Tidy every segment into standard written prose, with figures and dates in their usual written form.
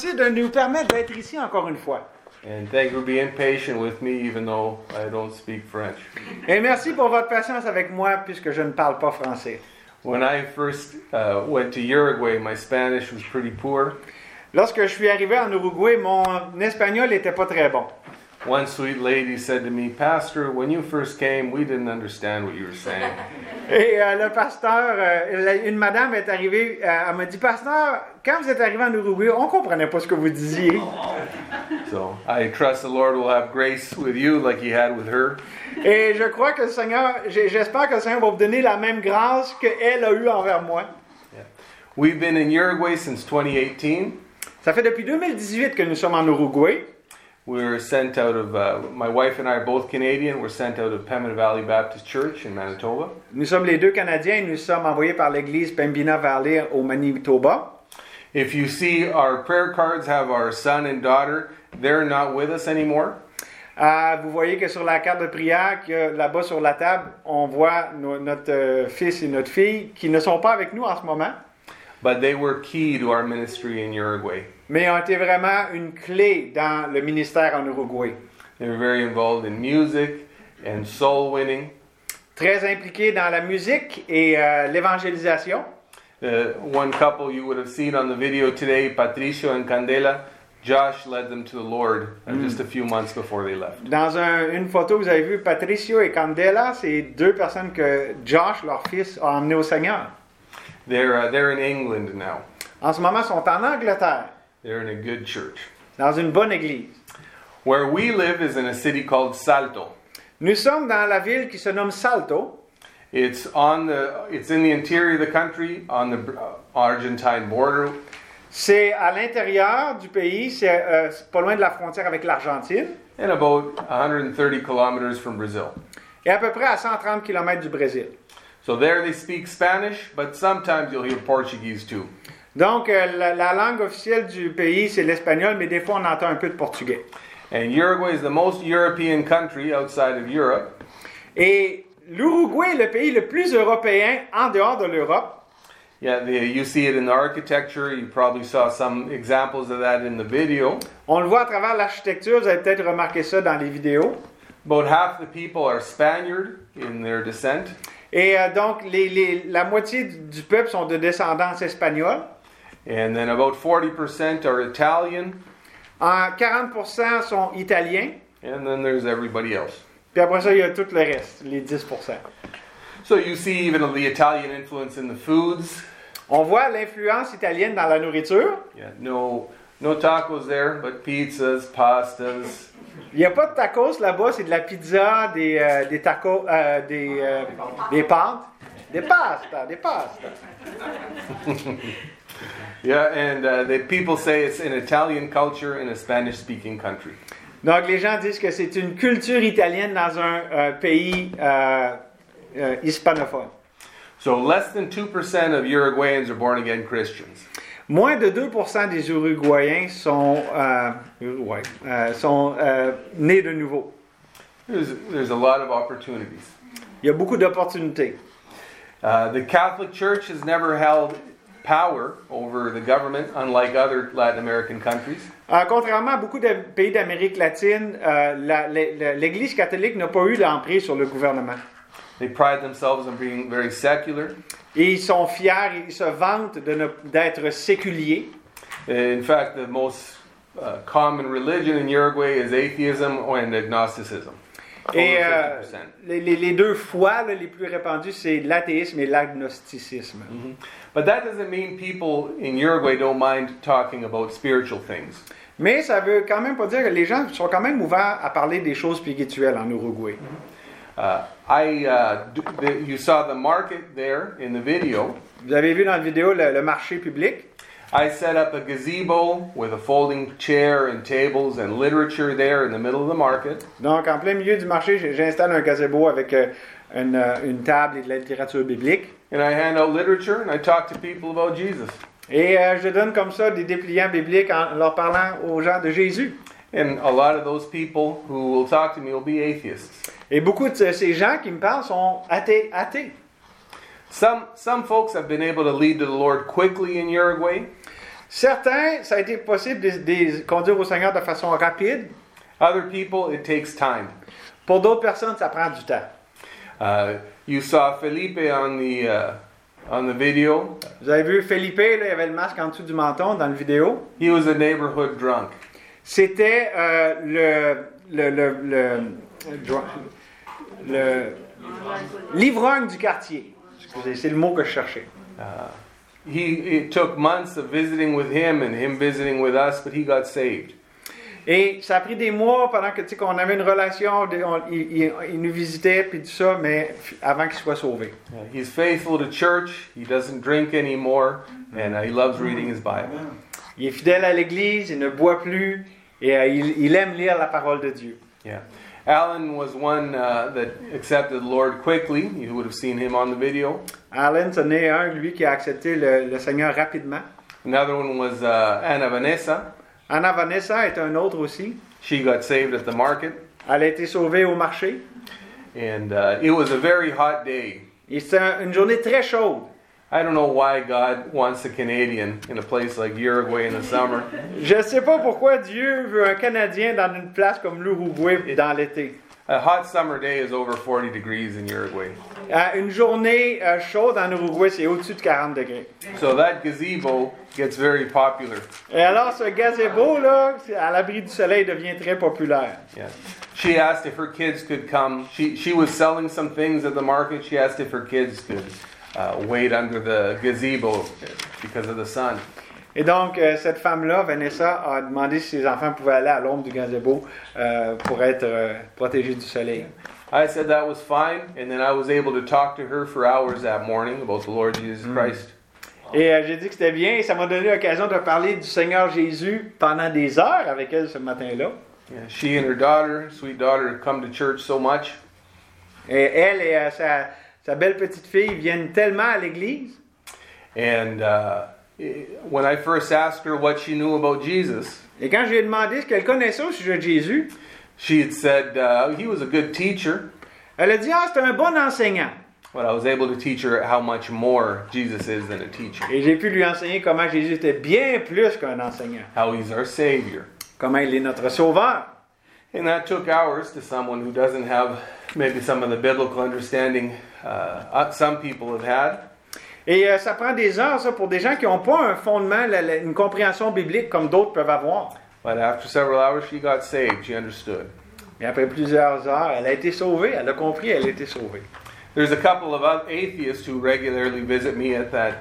merci de nous permettre d'être ici encore une fois. And thank you for being patient with me, even though I don't speak French. Et merci pour votre patience avec moi, puisque je ne parle pas français. When I first went to Uruguay, my Spanish was pretty poor. Lorsque je suis arrivé en Uruguay, mon espagnol n'était pas très bon. One sweet lady said to me, "Pastor, when you first came, we didn't understand what you were saying." Et le pasteur, une madame est arrivée, elle m'a dit, Pasteur, quand vous êtes arrivé en Uruguay, on ne comprenait pas ce que vous disiez. So I trust the Lord will have grace with you like He had with her. Et je crois que le Seigneur, j'espère que le Seigneur va vous donner la même grâce qu'elle a eue envers moi. Yeah. We've been in Uruguay since 2018. Ça fait depuis 2018 que nous sommes en Uruguay. We were sent out of, my wife and I are both Canadian. We're sent out of Pembina Valley Baptist Church in Manitoba. Nous sommes les deux Canadiens et nous sommes envoyés par l'église Pembina Valley au Manitoba. If you see our prayer cards have our son and daughter, they're not with us anymore. Vous voyez que sur la carte de prière, que là-bas sur la table, on voit notre fils et notre fille qui ne sont pas avec nous en ce moment. But they were key to our ministry in Uruguay. Mais ont été vraiment une clé dans le ministère en Uruguay. They were very involved in music and soul winning. Très impliqués dans la musique et l'évangélisation. One couple you would have seen on the video today, Patricio and Candela, Josh led them to the Lord just a few months before they left. Dans une photo, vous avez vu Patricio et Candela, c'est deux personnes que Josh, leur fils, a emmenées au Seigneur. They're in England now. En ce moment, ils sont en Angleterre, They're in a good church. dans une bonne église. Where we live is in a city called Salto. Nous sommes dans la ville qui se nomme Salto. It's in the interior of the country, on the Argentine border. C'est à l'intérieur du pays, c'est pas loin de la frontière avec l'Argentine. And about 130 kilometers from Brazil. Et à peu près à 130 km du Brésil. So there they speak Spanish, but sometimes you'll hear Portuguese too. Donc, la langue officielle du pays, c'est l'espagnol, mais des fois, on entend un peu de portugais. And Uruguay is the most European country outside of Europe. Et l'Uruguay est le pays le plus européen en dehors de l'Europe. Yeah, you see it in the architecture. You probably saw some examples of that in the video. On le voit à travers l'architecture, vous avez peut-être remarqué ça dans les vidéos. About half the people are Spaniard in their descent. Et donc, la moitié du peuple sont de descendance espagnole. And then about 40% are Italian. 40% sont italiens. And then there's everybody else. Puis après ça, il y a tout le reste, les 10%. So you see even the Italian influence in the foods. On voit l'influence italienne dans la nourriture. Yeah, no tacos there, but pizzas, pastas. Il n'y a pas de tacos là-bas, c'est de la pizza, des tacos, des pâtes, des pastas. Yeah, and the people say it's an Italian culture in a Spanish-speaking country. Donc les gens disent que c'est une culture italienne dans un pays hispanophone. So less than 2% of Uruguayans are born-again Christians. Moins de 2% des Uruguayens sont nés de nouveau. There's a lot of opportunities. Il y a beaucoup d'opportunités. The Catholic Church has never held power over the government, unlike other Latin American countries. Contrairement à beaucoup de pays d'Amérique latine, l'Église catholique n'a pas eu l'emprise sur le gouvernement. They pride themselves on being very secular. Et ils sont fiers, ils se vantent d'être séculiers. In fact, the most common religion in Uruguay is atheism and agnosticism. Et les deux foi les plus répandues, c'est l'athéisme et l'agnosticisme. Mm-hmm. But that doesn't mean people in Uruguay don't mind talking about spiritual things. Mais ça veut quand même pas dire que les gens sont quand même ouverts à parler des choses spirituelles en Uruguay. You saw the market there in the video. Vous avez vu dans la vidéo le marché public. I set up a gazebo with a folding chair and tables and literature there in the middle of the market. Donc, en plein milieu du marché, j'installe un gazebo avec une table et de la littérature biblique. And I hand out literature and I talk to people about Jesus. Et je donne comme ça des dépliants bibliques en leur parlant aux gens de Jésus. And a lot of those people who will talk to me will be atheists. Et beaucoup de ces gens qui me parlent sont athées. Some folks have been able to lead to the Lord quickly in Uruguay. Certains, ça a été possible de les conduire au Seigneur de façon rapide. Other people, it takes time. Pour d'autres personnes, ça prend du temps. You saw Felipe on the video. Vous avez vu Felipe, là, il avait le masque en dessous du menton dans la vidéo. He was a neighborhood drunk. C'était l'ivrogne du quartier. Excusez, c'est le mot que je cherchais. It took months of visiting with him and him visiting with us, but he got saved. Et ça a pris des mois pendant que, qu'on avait une relation, il nous visitait puis tout ça, mais avant qu'il soit sauvé. He's faithful to church. He doesn't drink anymore, and he loves reading his Bible. Il est fidèle à l'Église, il ne boit plus, et il aime lire la parole de Dieu. Yeah. Alan was one that accepted the Lord quickly. You would have seen him on the video. Alan, c'en est un, lui, qui a accepté le Seigneur rapidement. Another one was Anna Vanessa. Anna Vanessa est un autre aussi. She got saved at the market. Elle a été sauvée au marché. And it was a very hot day. Et c'était une journée très chaude. I don't know why God wants a Canadian in a place like Uruguay in the summer. Je ne sais pas pourquoi Dieu veut un Canadien dans une place comme l'Uruguay dans l'été. A hot summer day is over 40 degrees in Uruguay. Une journée chaude en Uruguay, c'est au-dessus de 40 degrés. So that gazebo gets very popular. Et alors, ce gazebo, là, à l'abri du soleil, devient très populaire. Yeah. She asked if her kids could come. She was selling some things at the market. She asked if her kids could wait under the gazebo because of the sun. Et donc, cette femme-là, Vanessa, a demandé si ses enfants pouvaient aller à l'ombre du gazebo pour être protégés du soleil. I said that was fine, and then I was able to talk to her for hours that morning about the Lord Jesus Christ. Et j'ai dit que c'était bien, et ça m'a donné l'occasion de parler du Seigneur Jésus pendant des heures avec elle ce matin-là. Yeah, she and her daughter, sweet daughter, come to church so much. Et elle et sa belle petite fille viennent tellement à l'église. And when I first asked her what she knew about Jesus, Et quand je lui ai demandé ce qu'elle connaissait au sujet de Jésus, she had said he was a good teacher. elle a dit, c'est un bon enseignant. But I was able to teach her how much more Jesus is than a teacher. Et j'ai pu lui enseigner comment Jésus était bien plus qu'un enseignant. How he's our Savior. Comment il est notre sauveur. And that took hours to someone who doesn't have maybe some of the biblical understanding some people have had. Et ça prend des heures, ça, pour des gens qui n'ont pas un fondement, une compréhension biblique comme d'autres peuvent avoir. But after several hours, she got saved. She understood. Et après plusieurs heures, elle a été sauvée. Elle a compris, elle a été sauvée. There's a couple of atheists who regularly visit me at that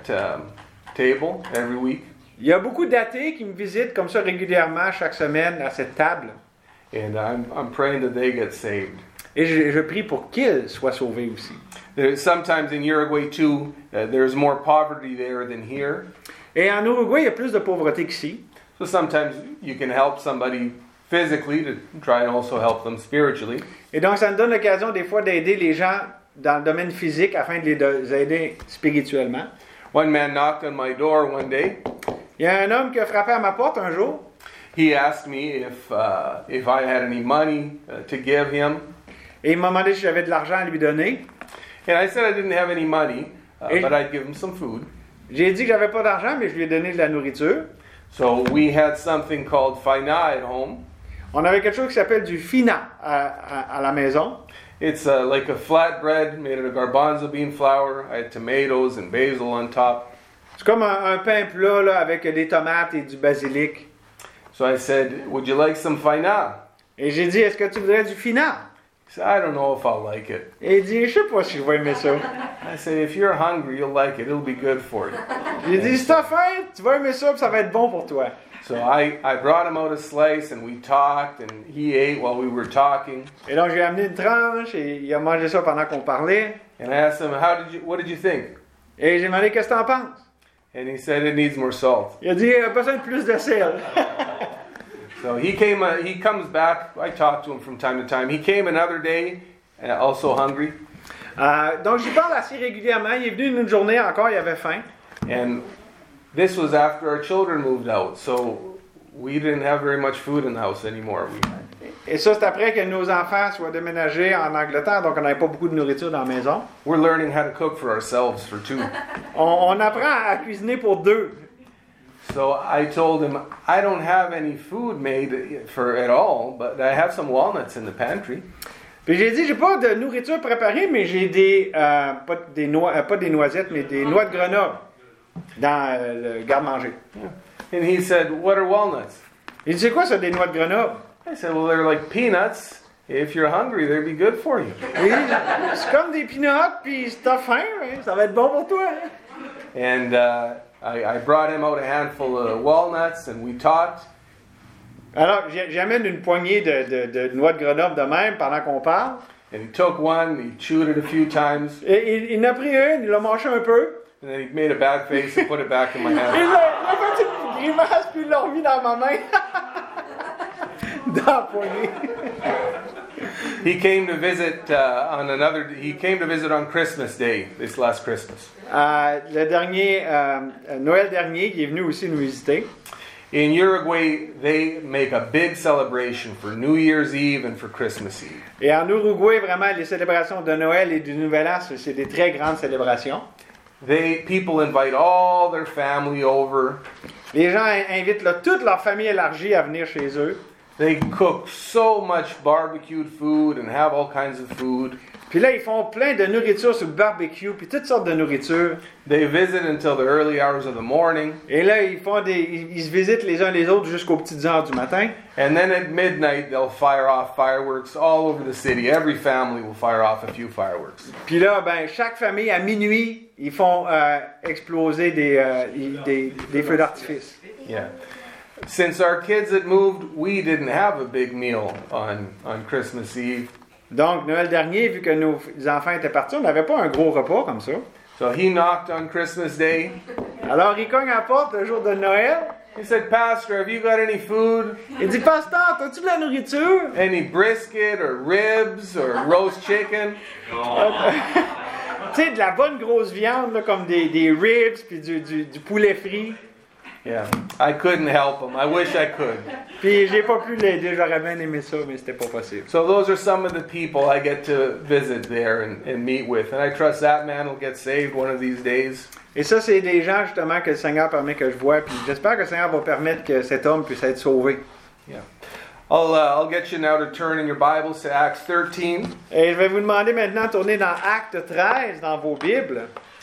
table every week. Il y a beaucoup d'athées qui me visitent comme ça régulièrement chaque semaine à cette table. And I'm praying that they get saved. Et je prie pour qu'ils soient sauvés aussi. Sometimes in Uruguay too, there's more poverty there than here. Et en Uruguay, il y a plus de pauvreté qu'ici. So sometimes you can help somebody physically to try and also help them spiritually. Et donc, ça me donne l'occasion des fois d'aider les gens dans le domaine physique afin de les aider spirituellement. One man knocked on my door one day. Il y a un homme qui a frappé à ma porte un jour. He asked me if I had any money to give him. Et il m'a demandé si j'avais de l'argent à lui donner. And I said I didn't have any money, but I'd give him some food. J'ai dit que j'avais pas d'argent, mais je lui ai donné de la nourriture. So we had something called faina at home. On avait quelque chose qui s'appelle du fina à la maison. It's like a flat bread made out of garbanzo bean flour. I had tomatoes and basil on top. C'est comme un pain plat là, avec des tomates et du basilic. So I said, would you like some faina? Et j'ai dit, est-ce que tu voudrais du fina? He said, I don't know if I'll like it. Et il dit, je sais pas si je vais aimer ça. I said, if you're hungry, you'll like it. It'll be good for you. J'ai dit, si t'as faim, tu vas aimer ça, puis ça va être bon pour toi. So I brought him out a slice and we talked and he ate while we were talking. Et donc j'ai amené une tranche et il a mangé ça pendant qu'on parlait. And I asked him, what did you think? Et j'ai demandé, qu'est-ce que t'en penses? And he said, it needs more salt. Il a dit, il a besoin de plus de sel. So he comes back. I talk to him from time to time. He came another day, also hungry. Donc j'y parle assez régulièrement. Il est venu une journée encore, il avait faim. And this was after our children moved out, so we didn't have very much food in the house anymore. Et ça, c'est après que nos enfants soient déménagés en Angleterre, donc on n'avait pas beaucoup de nourriture dans la maison. We're learning how to cook for ourselves for two. On apprend à cuisiner pour deux. So I told him, I don't have any food made for at all, but I have some walnuts in the pantry. Puis j'ai dit, j'ai pas de nourriture préparée, mais j'ai des, pas des noisettes, mais des noix de Grenoble dans le garde-manger. And he said, what are walnuts? Il dit, c'est quoi ça, des noix de Grenoble? I said, well, they're like peanuts. If you're hungry, they'd be good for you. Et c'est comme des peanuts, puis si t'as faim, hein, ça va être bon pour toi. Hein? And I brought him out a handful of walnuts, and we talked. Alors, j'amène une poignée de noix de Grenoble de même pendant qu'on parle. And he took one, he chewed it a few times, Et il en a pris une, il l'a mangé un peu. and then he made a bad face and put it back in my Il hand. a fait une grimace, puis il l'a remis dans ma main. Dans la poignée. He came to visit He came to visit on Christmas Day, this last Christmas. Le dernier, Noël dernier, il est venu aussi nous visiter. In Uruguay, they make a big celebration for New Year's Eve and for Christmas Eve. Et en Uruguay, vraiment, les célébrations de Noël et du Nouvel An, c'est des très grandes célébrations. People invite all their family over. Les gens invitent là, toute leur famille élargie à venir chez eux. They cook so much barbecued food and have all kinds of food. Puis là, ils font plein de nourriture sur le barbecue, puis toutes sortes de nourriture. They visit until the early hours of the morning. Et là, ils se visitent les uns les autres jusqu'aux petites heures du matin. And then at midnight, they'll fire off fireworks all over the city. Every family will fire off a few fireworks. Puis là, ben, chaque famille, à minuit, ils font exploser des feux d'artifice. Yeah. Since our kids had moved, we didn't have a big meal on Christmas Eve. Donc, Noël dernier, vu que nos enfants étaient partis, on n'avait pas un gros repas comme ça. So he knocked on Christmas Day. Alors, il cogne à la porte le jour de Noël. He said, Pastor, have you got any food? Il dit, Pasteur, as-tu de la nourriture? Any brisket or ribs or roast chicken? Tu sais, de la bonne grosse viande, là, comme des ribs, puis du poulet frit. Yeah, I couldn't help him. I wish I could. Puis j'ai pas pu l'aider, j'aurais bien aimé ça, mais c'était pas possible. So those are some of the people I get to visit there and meet with. And I trust that man will get saved one of these days. Et ça, c'est des gens, justement, que le Seigneur permet que je vois. Puis j'espère que le Seigneur va permettre que cet homme puisse être sauvé. Yeah. I'll get you now to turn in your Bibles to Acts 13. Et je vais vous demander maintenant de tourner dans Acte 13 dans vos Bibles.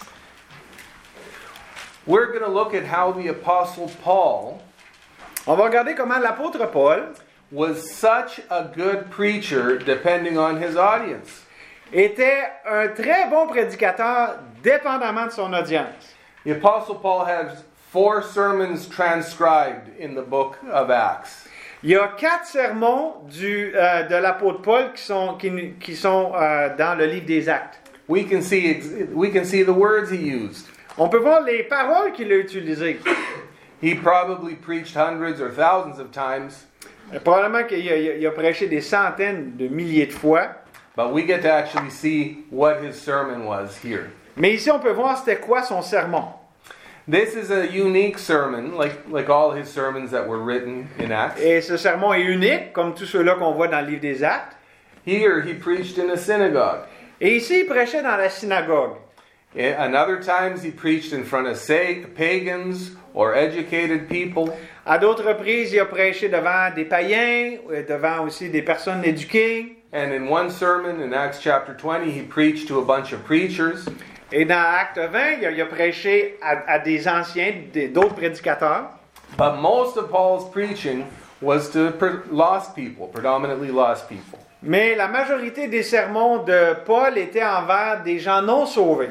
We're going to look at how the Apostle Paul On va regarder comment l'apôtre Paul was such a good preacher depending on his audience. était un très bon prédicateur dépendamment de son audience. The Apostle Paul has 4 sermons transcribed in the book of Acts. Il y a 4 sermons de l'apôtre Paul qui sont dans le livre des Actes. We can see the words he used. On peut voir les paroles qu'il a utilisées. He probably preached hundreds or thousands of times, Probablement qu'il a prêché des centaines de milliers de fois. but we get to actually see what his sermon was here. Mais ici, on peut voir c'était quoi son sermon. This is a unique sermon, like all his sermons that were written in Acts. Et ce sermon est unique, comme tous ceux-là qu'on voit dans le livre des Actes. Here he preached in a synagogue. Et ici, il prêchait dans la synagogue. And other times he preached in front of pagans or educated people. À d'autres reprises, il a prêché devant des païens, devant aussi des personnes éduquées. And in one sermon in Acts chapter 20, he preached to a bunch of preachers. Et dans Acte 20, il a prêché à des anciens, d'autres prédicateurs. But most of Paul's preaching was to lost people, predominantly lost people. Mais la majorité des sermons de Paul étaient envers des gens non sauvés.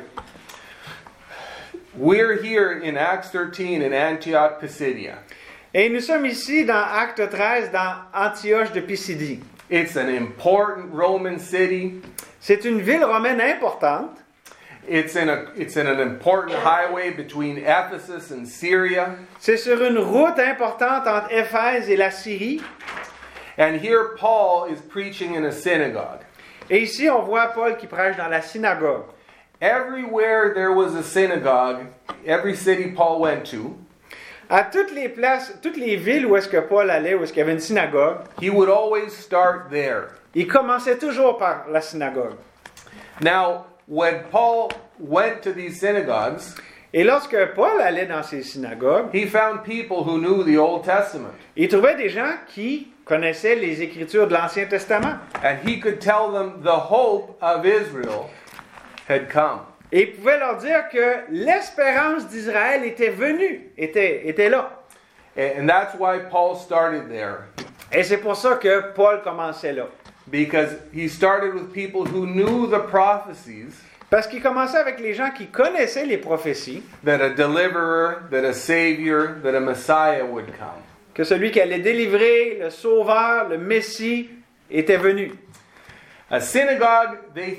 We're here in Acts 13 in Antioch, Pisidia. Et nous sommes ici dans Acte 13, dans Antioche de Pisidie. It's an important Roman city. C'est une ville romaine importante. It's in an important highway between Ephesus and Syria. C'est sur une route importante entre Éphèse et la Syrie. And here Paul is preaching in a synagogue. Et ici, on voit Paul qui prêche dans la synagogue. Everywhere there was a synagogue, every city Paul went to, À toutes les places, toutes les villes où est-ce que Paul allait, où est-ce qu'il y avait une synagogue, he would always start there. il commençait toujours par la synagogue. Now, when Paul went to these synagogues, Et lorsque Paul allait dans ces synagogues, he found people who knew the Old Testament. il trouvait des gens qui connaissaient les Écritures de l'Ancien Testament. And he could tell them the hope of Israel had come. Et il pouvait leur dire que l'espérance d'Israël était venue, était là. And that's why Paul started there. Et c'est pour ça que Paul commençait là. Because he started with people who knew the prophecies Parce qu'il commençait avec les gens qui connaissaient les prophéties, that a deliverer, that a savior, that a Messiah would come. que celui qui allait délivrer, le sauveur, le Messie, était venu. A synagogue,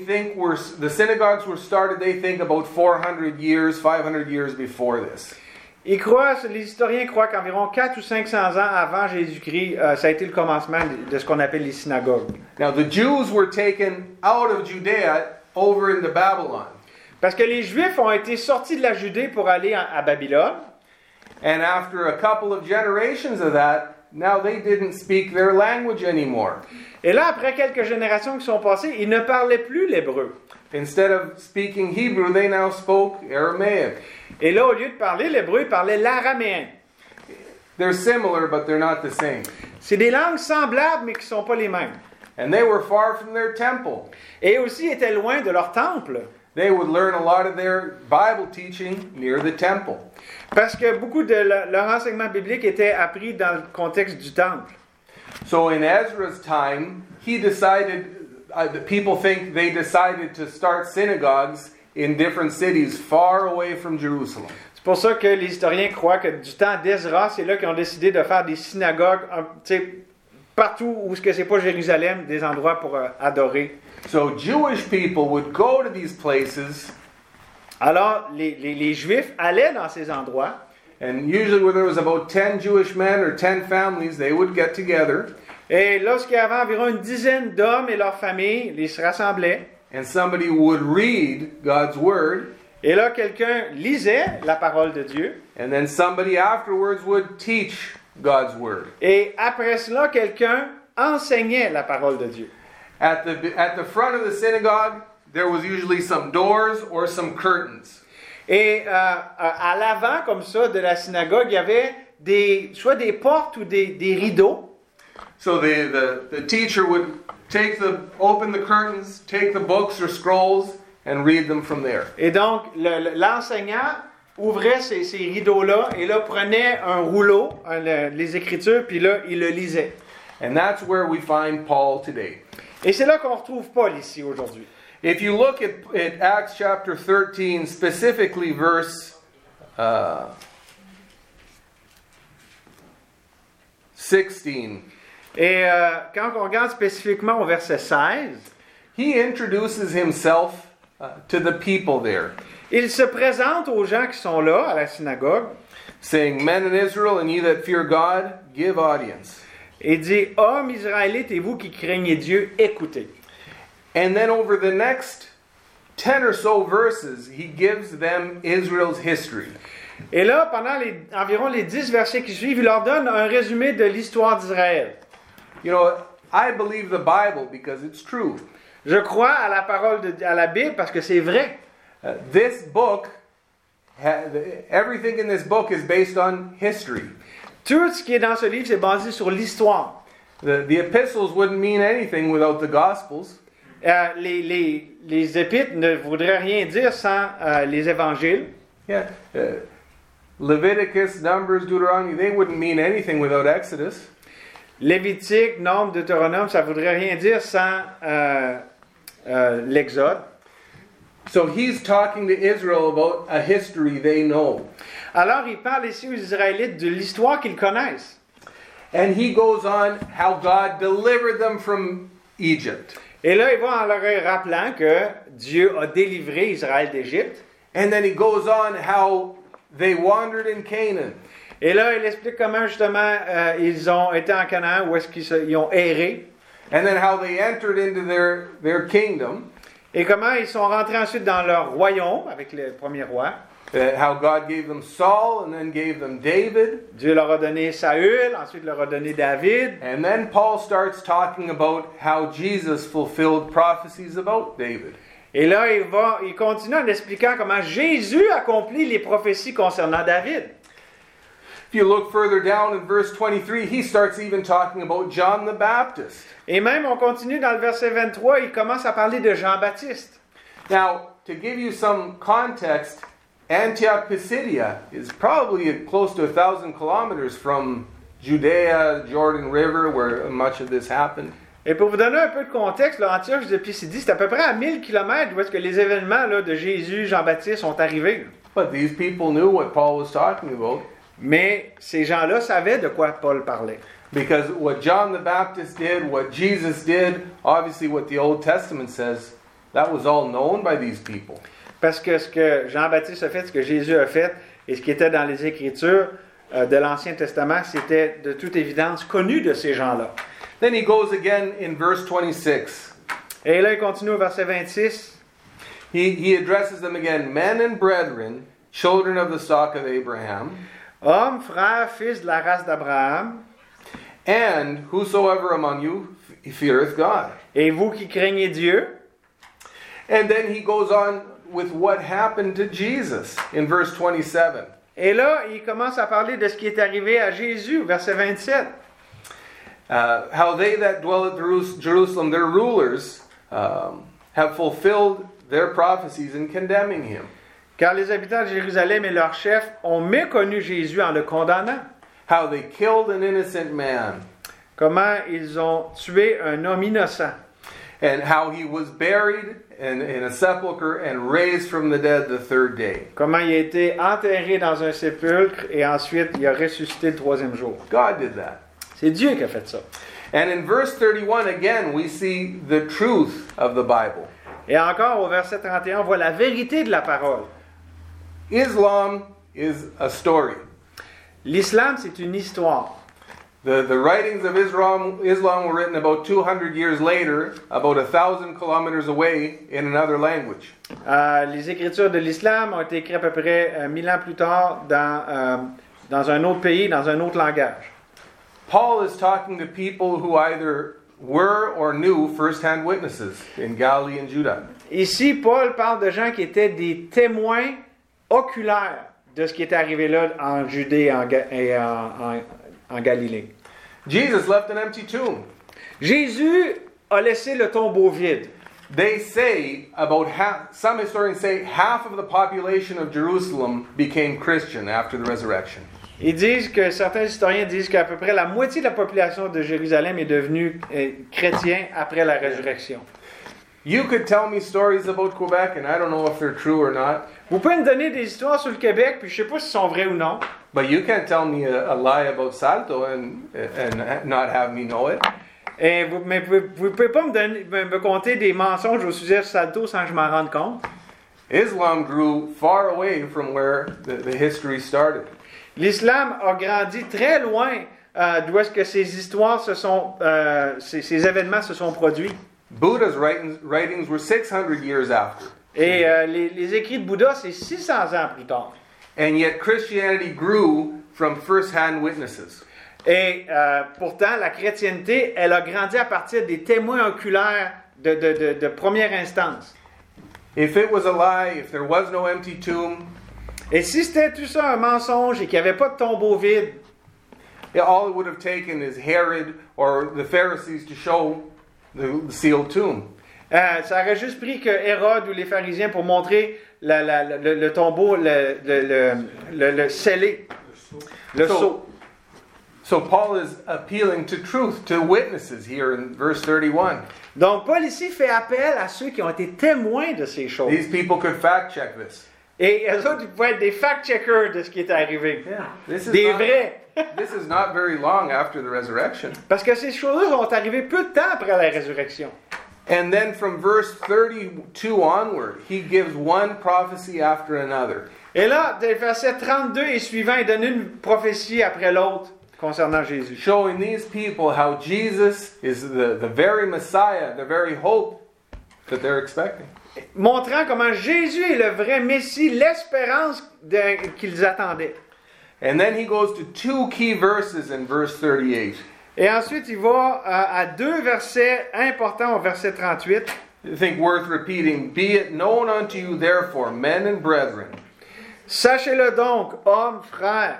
the synagogues were started, they think, about 400 years, 500 years before this. Les historiens croient qu'environ 400 ou 500 ans avant Jésus-Christ, ça a été le commencement de ce qu'on appelle les synagogues. Now, the Jews were taken out of Judea over into Babylon. Parce que les Juifs ont été sortis de la Judée pour aller à Babylone. And after a couple of generations of that, now they didn't speak their language anymore. Et là, après quelques générations qui sont passées, ils ne parlaient plus l'hébreu. Instead of speaking Hebrew, they now spoke Aramaic. Et là, au lieu de parler l'hébreu, ils parlaient l'araméen. They're similar, but they're not the same. C'est des langues semblables, mais qui ne sont pas les mêmes. And they were far from their temple. Et aussi étaient loin de leur temple. They would learn a lot of their Bible teaching near the temple. Parce que beaucoup de leur enseignement biblique était appris dans le contexte du temple. So in Ezra's time, he decided, the people think they decided to start synagogues in different cities far away from Jerusalem. C'est pour ça que les historiens croient que du temps d'Ezra, c'est là qu'ils ont décidé de faire des synagogues partout où ce n'est pas Jérusalem, des endroits pour adorer. So Jewish people would go to these places. Alors, les Juifs allaient dans ces endroits. And usually where there was about 10 Jewish men or 10 families, they would get together. Et lorsqu'il y avait environ une dizaine d'hommes et leurs familles, ils se rassemblaient. And somebody would read God's word. Et là, quelqu'un lisait la parole de Dieu. And then somebody afterwards would teach God's word. Et après cela, quelqu'un enseignait la parole de Dieu. At the front of the synagogue, there was usually some doors or some curtains. Et à l'avant, comme ça, de la synagogue, il y avait soit des portes ou des rideaux. So the teacher would open the curtains, take the books or scrolls, and read them from there. Et donc, l'enseignant ouvrait ces rideaux-là et là prenait un rouleau, les Écritures, puis là, il le lisait. And that's where we find Paul today. Et c'est là qu'on retrouve Paul ici aujourd'hui. If you look at Acts chapter 13, specifically verse 16, Et quand on regarde spécifiquement au verset 16, he introduces himself to the people there, il se présente aux gens qui sont là, à la synagogue, saying, "Men in Israel and ye that fear God, give audience." et dit, « Hommes israélites et vous qui craignez Dieu, écoutez. » And then over the next 10 or so verses, he gives them Israel's history. Et là, pendant environ les 10 versets qui suivent, il leur donne un résumé de l'histoire d'Israël. You know, I believe the Bible because it's true. Je crois à la parole à la Bible parce que c'est vrai. This book, everything in this book is based on history. Tout ce qui est dans ce livre, c'est basé sur l'histoire. The epistles wouldn't mean anything without the Gospels. Les épîtres ne voudraient rien dire sans les évangiles. Yeah, Leviticus, Numbers, Deuteronomy, they wouldn't mean anything without Exodus. Lévitique, Nombre, Deutéronome, ça ne voudrait rien dire sans l'Exode. So he's talking to Israel about a history they know. Alors, il parle ici aux Israélites de l'histoire qu'ils connaissent. And he goes on how God delivered them from Egypt. Et là, il va en leur rappelant que Dieu a délivré Israël d'Égypte. And then he goes on how they wandered in Canaan. Et là, il explique comment, justement, ils ont été en Canaan, où est-ce qu'ils ont erré. And then how they entered into their kingdom. Et comment ils sont rentrés ensuite dans leur royaume, avec le premier roi. How God gave them Saul and then gave them David. Dieu leur a donné Saül, ensuite leur a donné David. And then Paul starts talking about how Jesus fulfilled prophecies about David. Et là, il continue en expliquant comment Jésus accomplit les prophéties concernant David. If you look further down in verse 23, he starts even talking about John the Baptist. Et même, on continue dans le verset 23, il commence à parler de Jean-Baptiste. Now, to give you some context, Antioch Pisidia is probably close to 1,000 kilometers from Judea, Jordan River, where much of this happened. Et pour vous donner un peu de contexte, l'Antioche de Pisidie, c'est à peu près à 1000 km où est-ce que les événements là, de Jésus, Jean-Baptiste sont arrivés. But these people knew what Paul was talking about. Mais ces gens-là savaient de quoi Paul parlait. Because what John the Baptist did, what Jesus did, obviously what the Old Testament says, that was all known by these people. Parce que ce que Jean-Baptiste a fait, ce que Jésus a fait, et ce qui était dans les Écritures de l'Ancien Testament, c'était de toute évidence connu de ces gens-là. Then he goes again in verse 26. Et là, il continue au verset 26. He addresses them again, men and brethren, children of the stock of Abraham, Hommes, frères, fils de la race d'Abraham, and whosoever among you feareth God. et vous qui craignez Dieu. And then he goes on with what happened to Jesus in verse 27. Et là, il commence à parler de ce qui est arrivé à Jésus, au verset 27. How they that dwell at Jerusalem, their rulers, have fulfilled their prophecies in condemning him. Car les habitants de Jérusalem et leurs chefs ont méconnu Jésus en le condamnant. How they killed an innocent man. Comment ils ont tué un homme innocent. And how he was buried in a sepulchre and raised from the dead the third day. Comment il a été enterré dans un sépulcre et ensuite il a ressuscité le troisième jour. God did that. C'est Dieu qui a fait ça. And in verse 31 again we see the truth of the Bible. Et encore au verset 31, on voit la vérité de la parole. Islam is a story. L'islam, c'est une histoire. The writings of Islam were written about 200 years later, about 1,000 kilometers away, in another language. Les écritures de l'islam ont été écrites à peu près 1000 ans plus tard dans un autre pays, dans un autre langage. Paul is talking to people who either were or knew first-hand witnesses in Galilee and Judah. Ici, Paul parle de gens qui étaient des témoins oculaires de ce qui était arrivé là en Judée et en Galilée. Jesus left an empty tomb. Jésus a laissé le tombeau vide. They say some historians say half of the population of Jerusalem became Christian after the resurrection. Ils disent que certains historiens disent qu'à peu près la moitié de la population de Jérusalem est devenue chrétien après la résurrection. You could tell me stories about Quebec, and I don't know if they're true or not. Vous pouvez me donner des histoires sur le Québec, puis je sais pas si sont vraies ou non. But you can't tell me a lie about Salto and not have me know it. Mais vous pouvez pas me conter des mensonges au sujet de Salto sans que je m'en rende compte. Islam grew far away from where the history started. L'islam a grandi très loin d'où est-ce que ces histoires ces événements se sont produits. Buddha's writings were 600 years after. Et les écrits de Bouddha, c'est 600 ans plus tard. And yet Christianity grew from first-hand witnesses. Et pourtant, la chrétienté, elle a grandi à partir des témoins oculaires de première instance. If it was a lie, if there was no empty tomb, et si c'était tout ça un mensonge et qu'il n'y avait pas de tombeau vide, all it would have taken is Herod or the Pharisees to show the sealed tomb. Ça aurait juste pris que Hérode ou les pharisiens pour montrer le tombeau, le scellé, le sceau. So Paul is appealing to truth, to witnesses here in verse 31. Donc Paul ici fait appel à ceux qui ont été témoins de ces choses. These people could fact check this. Et eux autres, ils pouvaient être des fact-checkers de ce qui est arrivé. Yeah. Des vrais. This is not very long after the resurrection. Parce que ces choses-là sont arrivées peu de temps après la résurrection. And then from verse 32 onward, he gives one prophecy after another. Et là, des versets 32 et suivants, il donne une prophétie après l'autre concernant Jésus. Showing these people how Jesus is the very Messiah, the very hope that they're expecting. Montrant comment Jésus est le vrai Messie, l'espérance qu'ils attendaient. And then he goes to two key verses in verse 38. Et ensuite, il va à deux versets importants au verset 38. I think worth repeating. Be it known unto you, therefore, men and brethren. Sachez-le donc, hommes, frères.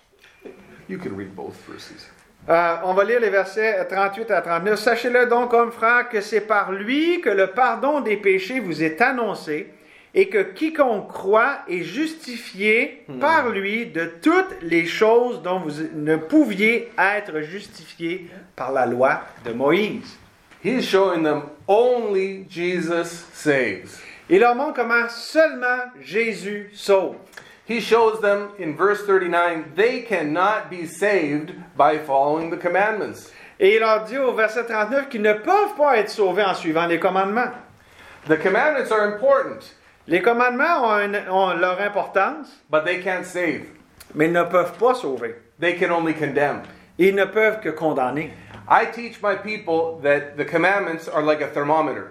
You can read both verses. On va lire les versets 38 à 39. Sachez-le donc, hommes, frères, que c'est par lui que le pardon des péchés vous est annoncé, et que quiconque croit est justifié par lui de toutes les choses dont vous ne pouviez être justifiés par la loi de Moïse. He's showing them only Jesus saves. Il leur montre comment seulement Jésus sauve. He shows them in verse 39, they cannot be saved by following the commandments. Et il leur dit au verset 39 qu'ils ne peuvent pas être sauvés en suivant les commandements. The commandments are important, Les commandements ont leur importance, but they can't save. mais ils ne peuvent pas sauver. They can only condemn. Ils ne peuvent que condamner. I teach my people that the commandments are like a thermometer.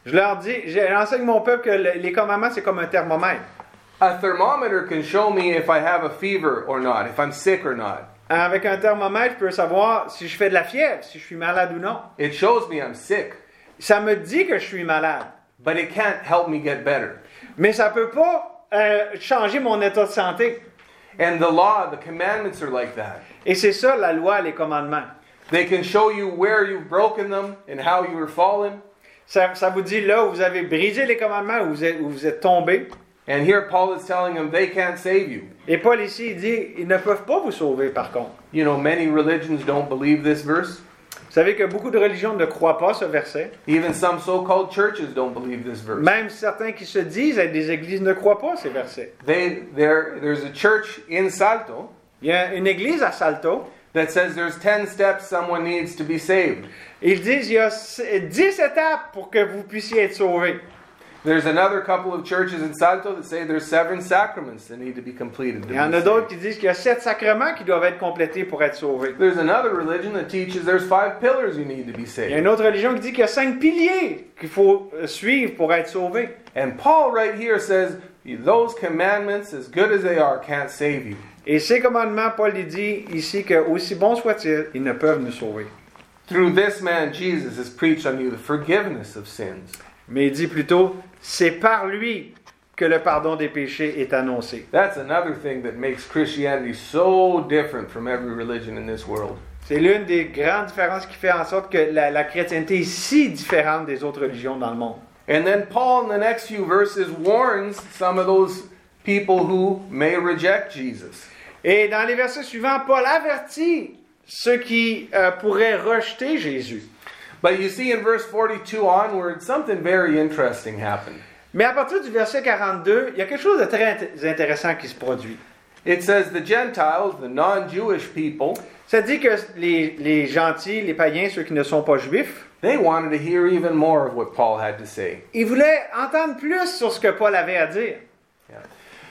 J'enseigne mon peuple que les commandements, c'est comme un thermomètre. A thermometer can show me if I have a fever or not, if I'm sick or not. Avec un thermomètre, je peux savoir si je fais de la fièvre, si je suis malade ou non. It shows me I'm sick, Ça me dit que je suis malade, but it can't help me get better. mais ça ne peut pas changer mon état de santé. And the law, the commandments are like that. Et c'est ça la loi, les commandements. They can show you where you've broken them and how you were fallen. Ça vous dit là où vous avez brisé les commandements, où vous êtes tombé. And here Paul is telling them they can't save you. Et Paul ici, il dit, ils ne peuvent pas vous sauver par contre. You know, many religions don't believe this verse. Vous savez que beaucoup de religions ne croient pas ce verset. Even some so-called churches don't believe this verse. Même certains qui se disent être des églises ne croient pas ces versets. There's a church in Salto Il y a une église à Salto. that says there's 10 steps someone needs to be saved. Ils disent qu'il y a 10 étapes pour que vous puissiez être sauvés. There's another couple of churches in Salto that say there's 7 sacraments that need to be completed. Il y en a d'autres qui disent qu'il y a 7 sacrements qui doivent être complétés pour être sauvés. There's another religion that teaches there's 5 pillars you need to be Il y a saved. une autre religion qui dit qu'il y a 5 piliers qu'il faut suivre pour être sauvé. And Paul right here says those commandments, as good as they are, can't save you. Et ces commandements, Paul dit ici que aussi bons soient-ils, ils ne peuvent nous sauver. Through this man, Jesus has preached on you the forgiveness of sins. Mais il dit plutôt, c'est par lui que le pardon des péchés est annoncé. That's another thing that makes Christianity so different from every religion in this world. C'est l'une des grandes différences qui fait en sorte que la chrétienté est si différente des autres religions dans le monde. And then Paul, in the next few verses, warns some of those people who may reject Jesus. Et dans les versets suivants, Paul avertit ceux qui pourraient rejeter Jésus. But you see in verse 42 onward, something very interesting happened. Mais à partir du verset 42, il y a quelque chose de très intéressant qui se produit. It says the Gentiles, the non-Jewish people, Ça dit que les gentils, les païens, ceux qui ne sont pas juifs, they wanted to hear even more of what Paul had to say. ils voulaient entendre plus sur ce que Paul avait à dire. Yeah.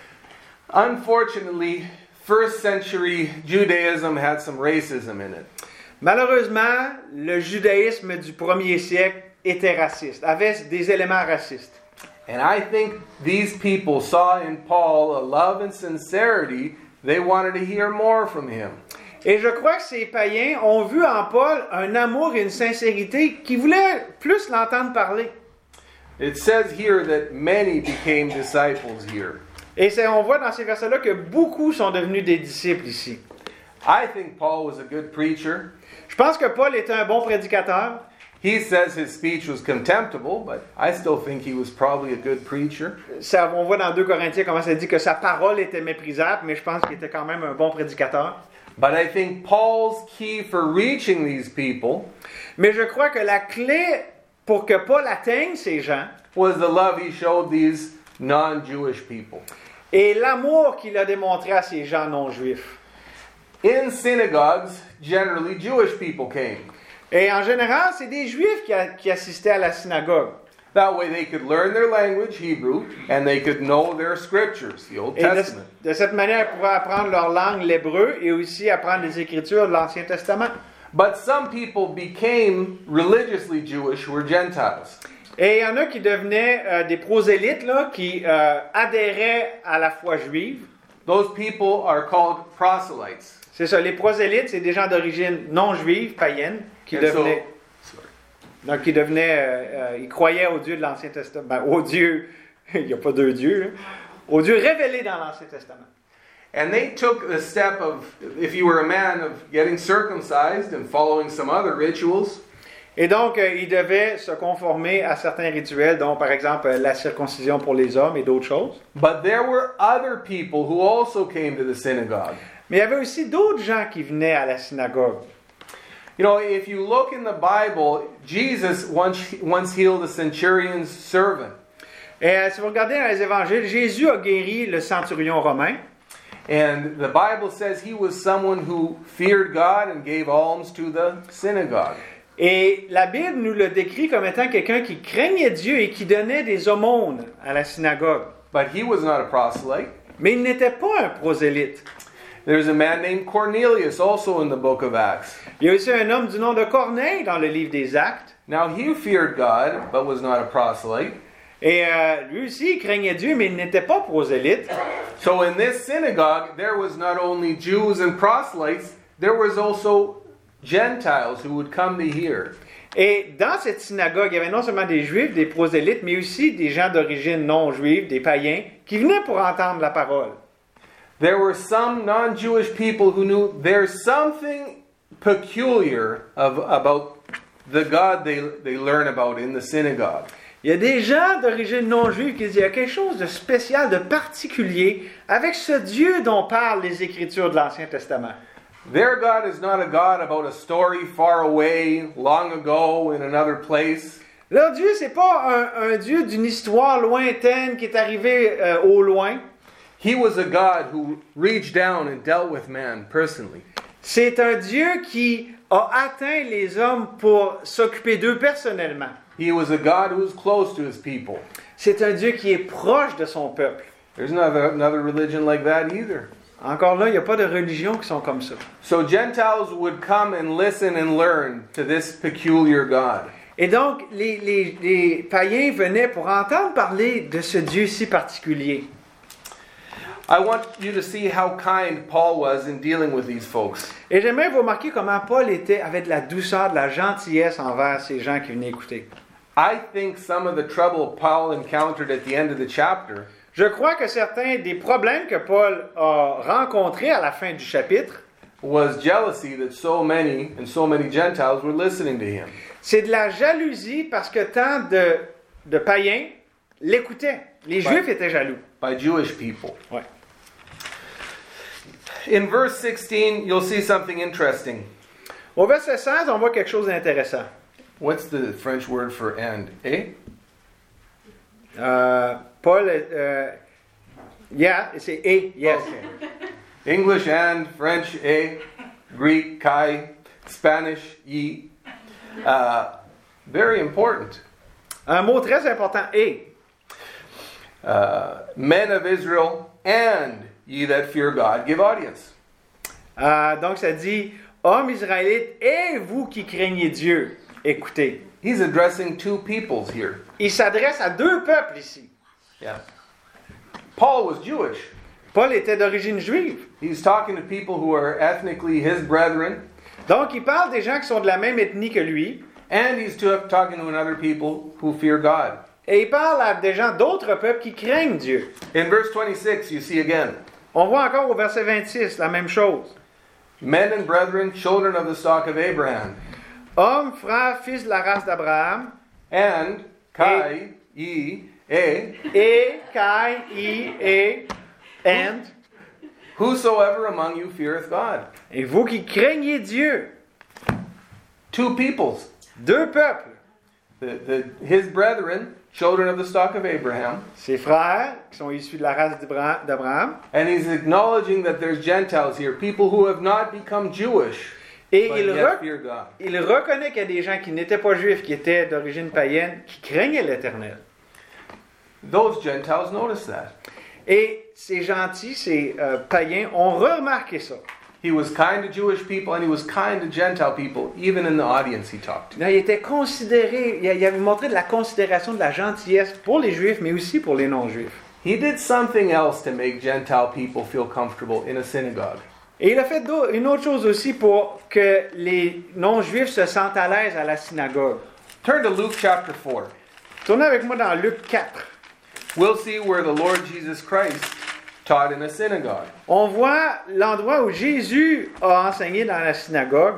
Unfortunately, first century Judaism had some racism in it. Malheureusement, le judaïsme du premier siècle était raciste, avait des éléments racistes. And I think these people saw in Paul a love and sincerity. They wanted to hear more from him. Et je crois que ces païens ont vu en Paul un amour et une sincérité qui voulaient plus l'entendre parler. It says here that many became disciples here. Et on voit dans ces versets-là que beaucoup sont devenus des disciples ici. I think Paul was a good preacher. Je pense que Paul était un bon prédicateur. He says his speech was contemptible, but I still think he was probably a good preacher. Ça, on voit dans 2 Corinthiens comment ça dit que sa parole était méprisable, mais je pense qu'il était quand même un bon prédicateur. But I think Paul's key for reaching these people Mais je crois que la clé pour que Paul atteigne ces gens was the love he showed these non-Jewish people. est l'amour qu'il a démontré à ces gens non-juifs. In synagogues, generally Jewish people came. Et en général, c'est des Juifs qui assistaient à la synagogue. That way they could learn their language, Hebrew, and they could know their scriptures, the Old Et Testament. de cette manière, ils pourraient apprendre leur langue, l'hébreu, et aussi apprendre les Écritures de l'Ancien Testament. But some people became religiously Jewish who were Gentiles. Et il y en a qui devenaient des prosélytes, là, qui adhéraient à la foi juive. Those people are called proselytes. C'est ça, les prosélytes, c'est des gens d'origine non juive, païenne, qui And so, devenaient... Donc, il croyait au Dieu de l'Ancien Testament. Ben, au Dieu, il n'y a pas deux dieux, là. Au Dieu révélé dans l'Ancien Testament. And they took the step of, if you were a man, of getting circumcised and following some other rituals. Et donc, il devait se conformer à certains rituels, dont par exemple la circoncision pour les hommes et d'autres choses. But there were other people who also came to the synagogue. Mais il y avait aussi d'autres gens qui venaient à la synagogue. You know, if you look in the Bible, Jesus once healed a centurion's servant. Et si vous regardez dans les évangiles, Jésus a guéri le centurion romain. And the Bible says he was someone who feared God and gave alms to the synagogue. Et la Bible nous le décrit comme étant quelqu'un qui craignait Dieu et qui donnait des aumônes à la synagogue. But he was not a proselyte. Mais il n'était pas un prosélyte. There's a man named Cornelius also in the book of Acts. Il y a aussi un homme du nom de Corneille dans le livre des Actes. Now he feared God, but was not a proselyte. Et lui aussi, il craignait Dieu, mais il n'était pas prosélyte. So in this synagogue, there was not only Jews and proselytes, there was also Gentiles who would come to hear. Et dans cette synagogue, il y avait non seulement des Juifs, des prosélytes, mais aussi des gens d'origine non juive, des païens, qui venaient pour entendre la parole. There were some non-Jewish people who knew there's something peculiar about the God they learn about in the synagogue. Il y a des gens d'origine non juive qui disent qu'il y a quelque chose de spécial, de particulier avec ce Dieu dont parlent les Écritures de l'Ancien Testament. Their God is not a God about a story far away, long ago, in another place. Leur Dieu, c'est pas un Dieu d'une histoire lointaine qui est arrivé au loin. He was a God who reached down and dealt with man personally. C'est un Dieu qui a atteint les hommes pour s'occuper d'eux personnellement. He was a God who was close to his people. C'est un Dieu qui est proche de son peuple. There's another religion like that either. Encore là, il n'y a pas de religions qui sont comme ça. So Gentiles would come and listen and learn to this peculiar God. Et donc, les païens venaient pour entendre parler de ce Dieu si particulier. I want you to see how kind Paul was in dealing with these folks. Et j'aimerais vous remarquer comment Paul avait de la douceur, de la gentillesse envers ces gens qui venaient écouter. I think some of the trouble Paul encountered at the end of the chapter Je crois que certains des problèmes que Paul a rencontrés à la fin du chapitre, was jealousy that so many Gentiles were listening to him. c'est de la jalousie parce que tant de païens l'écoutaient. Les Juifs étaient jaloux. By Jewish people. Ouais. In verse 16, you'll see something interesting. Au verset 16, on voit quelque chose d'intéressant. What's the French word for and? Eh? Paul, c'est et, yes. Okay. English and, French eh, Greek kai, Spanish ye. Very important. Un mot très important, et. Men of Israel and ye that fear God, give audience. Donc ça dit, hommes israélites et vous qui craignez Dieu, écoutez. He's addressing two peoples here. Il s'adresse à deux peuples ici. Yeah. Paul was Jewish. Paul était d'origine juive. He's talking to people who are ethnically his brethren. Donc il parle des gens qui sont de la même ethnie que lui. And he's talking to another people who fear God. Et il parle à des gens d'autres peuples qui craignent Dieu. In verse 26, you see again. On voit encore au verset 26 la même chose. Men and brethren, children of the stock of Abraham. Hommes, frères, fils de la race d'Abraham. And kai, e, a. Et, kai, i, et, and. Whosoever among you feareth God. Et vous qui craignez Dieu. Two peoples. Deux peuples. His brethren, children of the stock of Abraham. Ses frères, qui sont issus de la race d'Abraham. And he's acknowledging that there's Gentiles here, people who have not become Jewish, Et but yet fear God. il reconnaît qu'il y a des gens qui n'étaient pas juifs, qui étaient d'origine païenne, qui craignaient l'Éternel. Those Gentiles notice that. Et ces gentils, ces païens, ont remarqué ça. He was kind to Jewish people and he was kind to Gentile people, even in the audience he talked to. Là, il était considéré, il avait montré de la considération, de la gentillesse pour les juifs, mais aussi pour les non-juifs. He did something else to make Gentile people feel comfortable in a synagogue. Et il a fait une autre chose aussi pour que les non-juifs se sentent à l'aise à la synagogue. Turn to Luke chapter 4. Tournez avec moi dans Luc 4. We'll see where the Lord Jesus Christ taught in a synagogue. On voit l'endroit où Jésus a enseigné dans la synagogue.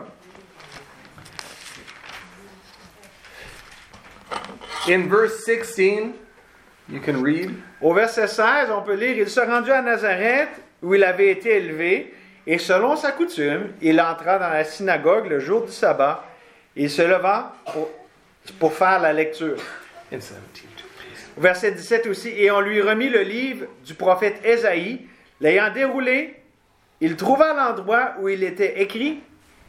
In verse 16, you can read. Au verset 16, on peut lire, « Il se rendit à Nazareth, où il avait été élevé, et selon sa coutume, il entra dans la synagogue le jour du sabbat. Il se leva pour faire la lecture. » In 17, please. Au verset 17 aussi, « Et on lui remit le livre du prophète Ésaïe. L'ayant déroulé, il trouva l'endroit où il était écrit. »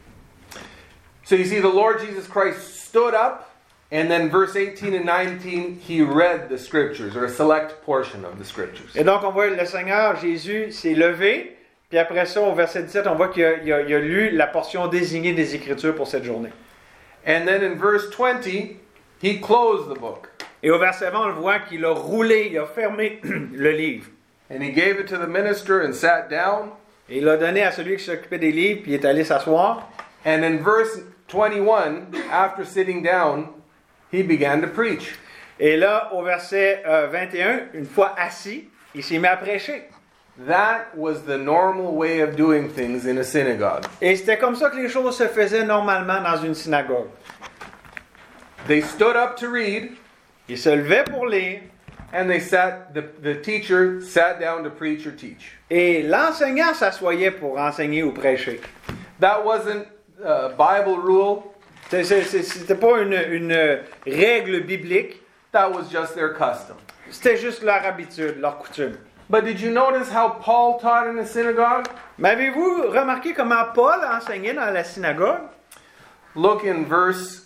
So you see, the Lord Jesus Christ stood up, and then verse 18 and 19, he read the scriptures, or a select portion of the scriptures. Et donc, on voit le Seigneur Jésus s'est levé, puis après ça, au verset 17, on voit qu'il a lu la portion désignée des Écritures pour cette journée. And then in verse 20, he closed the book. Et au verset 20, on le voit qu'il a roulé, il a fermé le livre. And he gave it to the minister and sat down. Et il l'a donné à celui qui s'occupait des livres, puis il est allé s'asseoir. And in verse 21, after sitting down, he began to preach. Et là, au verset 21, une fois assis, il s'est mis à prêcher. That was the normal way of doing things in a synagogue. Et c'était comme ça que les choses se faisaient normalement dans une synagogue. They stood up to read, Il se levait pour lire, and the teacher sat down to preach or teach. et l'enseignant s'assoyait pour enseigner ou prêcher. That wasn't a Bible rule. C'était pas une règle biblique, That was just their custom. c'était juste leur habitude, leur coutume. But did you notice how Paul taught in the synagogue? Mais avez-vous remarqué comment Paul enseignait dans la synagogue? Look in verse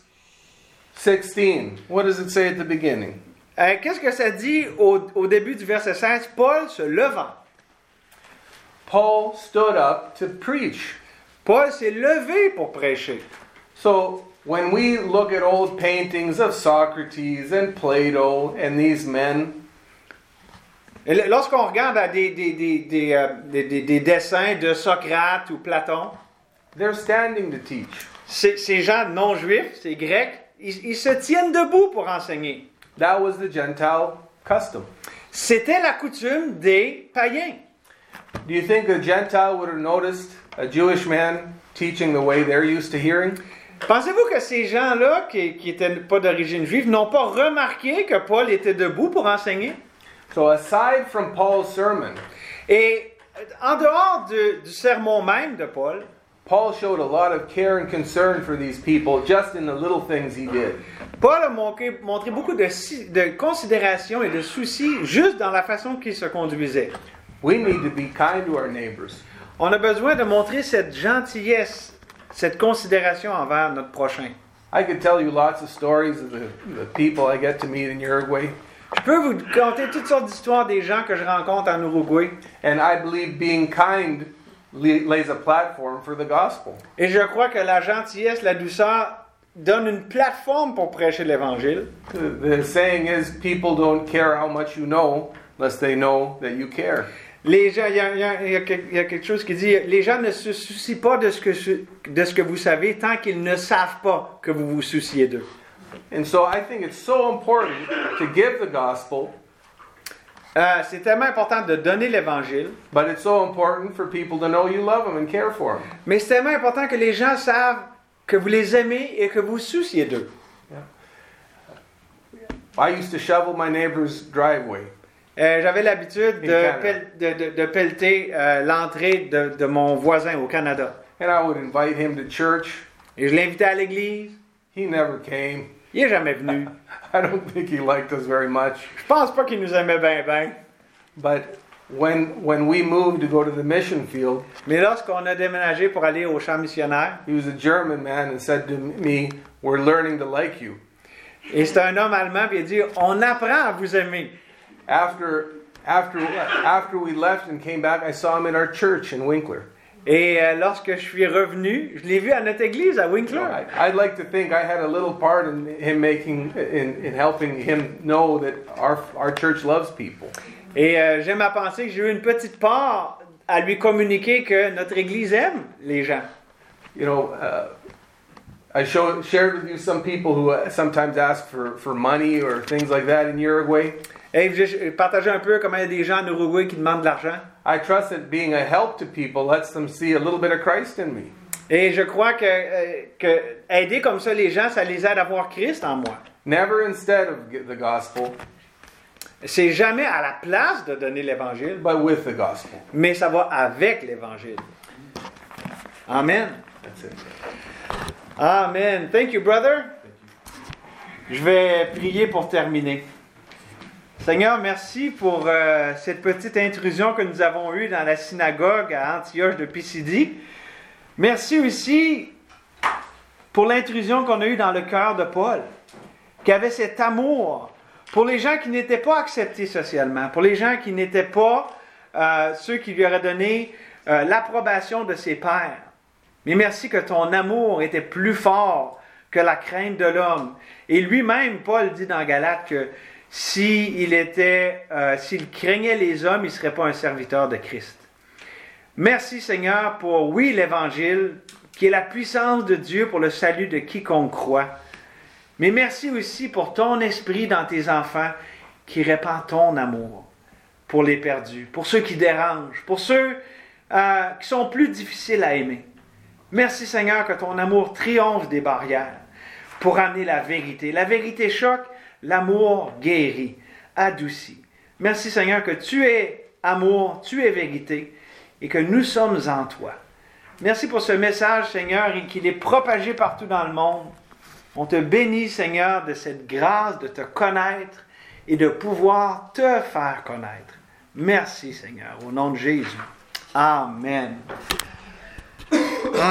16. What does it say at the beginning? Qu'est-ce que ça dit au début du verset 16? Paul se levant. Paul stood up to preach. Paul s'est levé pour prêcher. So when we look at old paintings of Socrates and Plato and these men, Et lorsqu'on regarde à des dessins de Socrate ou Platon, they're standing to teach. ces gens non juifs, ces grecs, ils se tiennent debout pour enseigner. That was the Gentile custom. C'était la coutume des païens. Do you think a Gentile would have noticed a Jewish man teaching the way they're used to hearing? Pensez-vous que ces gens-là, qui n'étaient pas d'origine juive, n'ont pas remarqué que Paul était debout pour enseigner? So aside from Paul's sermon, Et en dehors du sermon même de Paul, Paul showed a lot of care and concern for these people just in the little things he did. Paul a montré beaucoup de considération et de soucis juste dans la façon qu'il se conduisait. We need to be kind to our neighbors. On a besoin de montrer cette gentillesse, cette considération envers notre prochain. I could tell you lots of stories of the people I get to meet in Uruguay. Je peux vous conter toutes sortes d'histoires des gens que je rencontre en Uruguay. And I believe being kind lays a platform for the gospel. Et je crois que la gentillesse, la douceur donne une plateforme pour prêcher l'Évangile. The saying is, people don't care how much you know unless they know that you care. Les gens, il y a quelque chose qui dit, les gens ne se soucient pas de ce que vous savez tant qu'ils ne savent pas que vous vous souciez d'eux. And so I think it's so important to give the gospel, C'est tellement important de donner l'Évangile, but it's so important for people to know you love them and care for them. mais c'est tellement important que les gens savent que vous les aimez et que vous vous souciez d'eux. I used to shovel my neighbor's driveway. J'avais l'habitude de pelleter l'entrée de mon voisin au Canada. And I would invite him to church. Et je l'invitais à l'église. He never came. Il n'est jamais venu. I don't think he liked us very much. Je pense pas qu'il nous aimait bien. But when we moved to go to the mission field, Mais lorsqu'on a déménagé pour aller au champ missionnaire, he was a German man and said to me, "We're learning to like you." et c'était un homme allemand, puis il a dit, on apprend à vous aimer. After we left and came back, I saw him in our church in Winkler. Et lorsque je suis revenu, je l'ai vu à notre église à Winkler. I'd like to think I had a little part in him in helping him know that our church loves people. Et j'aime à penser que j'ai eu une petite part à lui communiquer que notre église aime les gens. You know, I shared with you some people who sometimes ask for money or things like that in Uruguay. Et j'ai partagé un peu comment il y a des gens en Uruguay qui demandent de l'argent. I trust that being a help to people lets them see a little bit of Christ in me. Et je crois que aider comme ça les gens, ça les aide à voir Christ en moi. Never instead of the gospel, C'est jamais à la place de donner l'Évangile, but with the gospel. mais ça va avec l'Évangile. Amen. That's it. Amen. Thank you, brother. Je vais prier pour terminer. Seigneur, merci pour cette petite intrusion que nous avons eue dans la synagogue à Antioche de Pisidie. Merci aussi pour l'intrusion qu'on a eue dans le cœur de Paul, qui avait cet amour pour les gens qui n'étaient pas acceptés socialement, pour les gens qui n'étaient pas ceux qui lui auraient donné l'approbation de ses pairs. Mais merci que ton amour était plus fort que la crainte de l'homme. Et lui-même, Paul dit dans Galates que s'il craignait les hommes, il ne serait pas un serviteur de Christ. Merci Seigneur pour, oui, l'Évangile, qui est la puissance de Dieu pour le salut de quiconque croit. Mais merci aussi pour ton esprit dans tes enfants qui répand ton amour pour les perdus, pour ceux qui dérangent, pour ceux qui sont plus difficiles à aimer. Merci Seigneur que ton amour triomphe des barrières pour amener la vérité. La vérité choque, l'amour guérit, adoucit. Merci Seigneur que tu es amour, tu es vérité et que nous sommes en toi. Merci pour ce message Seigneur et qu'il est propagé partout dans le monde. On te bénit Seigneur de cette grâce de te connaître et de pouvoir te faire connaître. Merci Seigneur, au nom de Jésus. Amen.